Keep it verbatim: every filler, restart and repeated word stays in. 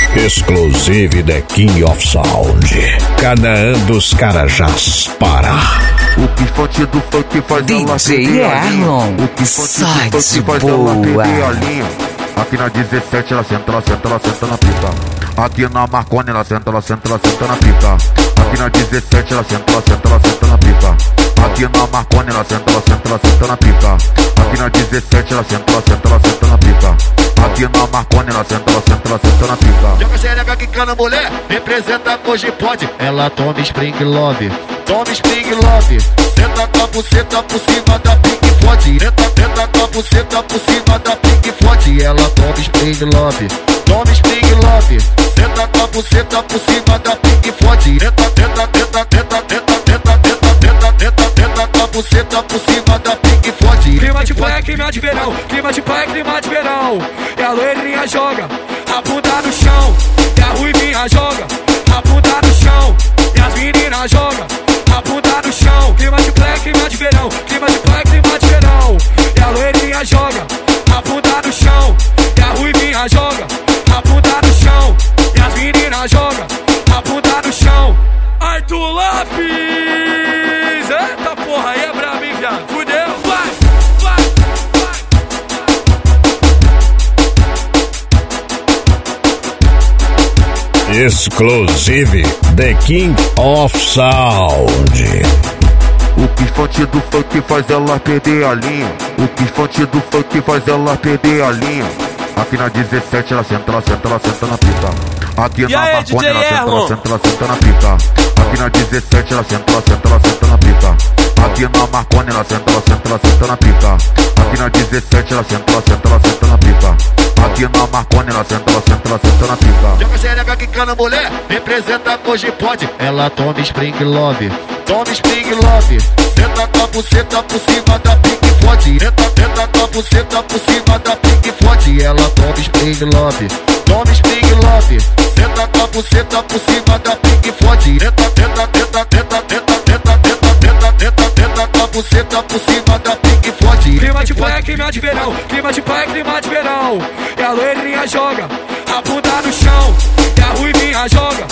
Exclusive The King of Sound, Canaã dos Carajás, Pará. O pifante do funk faz D ela J perder a linha. Erlon, O pifante só do funk de faz boa. ela perder a linha. Aqui na dezessete ela senta, ela senta, ela senta na pica. Aqui na Marconi ela senta, ela senta, ela senta na pica. Aqui na dezessete ela senta, ela senta, ela senta na pica. Aqui na Marconi ela senta, ela senta, ela senta na pica. Aqui na dezessete ela senta, ela senta, ela senta na pica. Aqui na Marconi ela senta, ela senta, ela senta na pica. Joga xereca que cana mulher, representa hoje pode. Ela toma Spring Love, toma Spring Love. Senta com a buceta por cima da pique fode. Senta, senta com a buceta por cima da pique fode. Ela toma Spring Love, toma Spring Love. Senta com a buceta por cima da pique fode. Senta, senta, senta, senta, senta, senta, senta, senta, senta, senta com a buceta por cima da pique fode. Clima de praia, clima de verão, clima de praia, clima de verão. E a loirinha joga a bunda no chão, e a ruivinha joga a bunda no chão, e as meninas jogam a bunda no chão. Clima de praia, clima de verão, clima de praia, clima de verão. E a loirinha joga a bunda no chão, e a ruivinha joga a bunda no chão, e as meninas jogam a bunda no chão. Arthur Lopes, eita porra, aí é brabo, hein, viado? Fudeu, vai, vai, vai. Exclusive The King of Sound. O pifante do funk faz ela perder a linha. O pifante do funk faz ela perder a linha. Aqui na dezessete ela senta, ela senta, ela senta na pica. Aqui na Marconi ela senta, ela senta, ela senta na pica. Aqui na dezessete ela senta, ela senta, ela senta na pica. Aqui na Marconi ela senta, ela senta, ela senta na pica. Aqui na dezessete ela senta, ela senta, ela senta na pica. Aqui na Marconi ela senta, ela senta, ela senta na pica. Joga xereca que cana mulher, representa hoje pode. Ela toma Spring Love, toma Spring Love. Senta com a buceta por cima da pique fode. Senta, senta com a buceta por cima da pique fode. Ela toma Spring Love, toma Spring Love. Senta com a buceta por cima da pique fode. Senta, senta, senta, senta, senta, senta, senta, senta, senta, senta com a buceta por cima da pique fode. Clima de praia, clima de verão, clima de praia, clima de verão. E a loirinha joga a bunda no chão, e a ruivinha joga